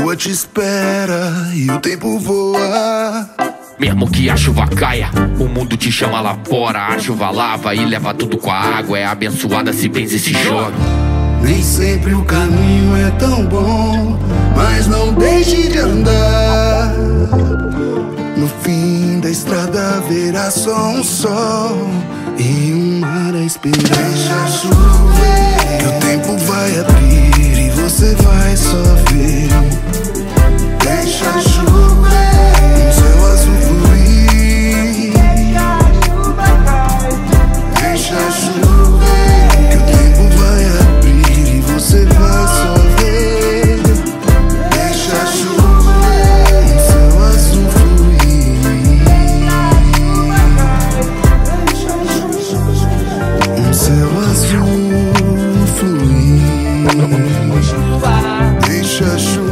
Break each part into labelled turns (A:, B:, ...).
A: lua te espera e o tempo voa.
B: Mesmo que a chuva caia, o mundo te chama lá fora. A chuva lava e leva tudo com a água. É abençoada, se benze e se joga.
A: Nem sempre o caminho é tão bom, mas não deixe de andar. No fim da estrada haverá só um sol e um mar a esperar. Deixa chover, que o tempo vai abrir e você vai só ver. Deixa chover, um céu azul fluir. Deixa chover, que o tempo vai abrir e você vai só ver. Deixa chover, um céu azul fluir. Um céu azul fluir. Deixa chover.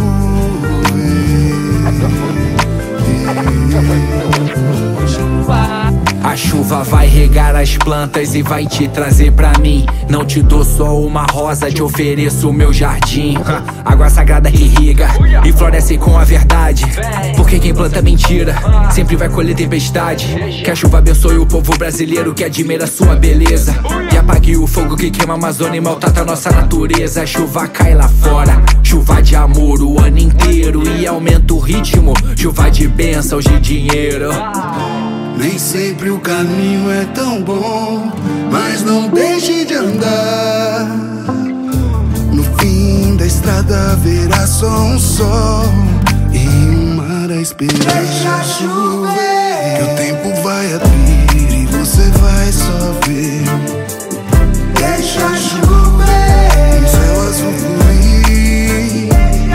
C: A chuva vai regar as plantas e vai te trazer pra mim. Não te dou só uma rosa, te ofereço o meu jardim. Água sagrada que irriga e floresce com a verdade. Porque quem planta mentira sempre vai colher tempestade. Que a chuva abençoe o povo brasileiro que admira sua beleza e apague o fogo que queima a Amazônia e maltrata a nossa natureza. A chuva cai lá fora, chuva de amor o ano inteiro e aumenta o ritmo. Chuva de bênçãos, de dinheiro.
A: Nem sempre o caminho é tão bom, mas não deixe de andar. No fim da estrada haverá só um sol e um mar a esperar. Deixa chover, que o tempo vai abrir e você vai só ver. Deixa chover, um céu azul fluir.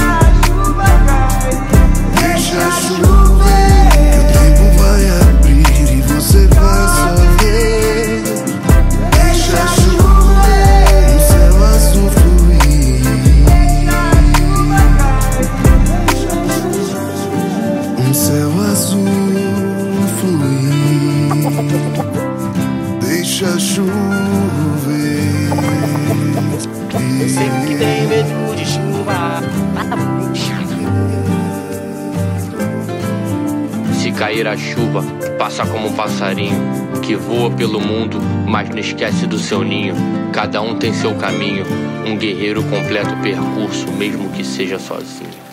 A: Deixa chover, que o tempo vai abrir e você vai só ver. Deixa chover, um céu azul fluir. Um céu azul fluir. Deixa chover.
D: Sempre que tem medo de chuva.
B: Se cair a chuva, passa como um passarinho que voa pelo mundo, mas não esquece do seu ninho. Cada um tem seu caminho, um guerreiro completa o percurso, mesmo que seja sozinho.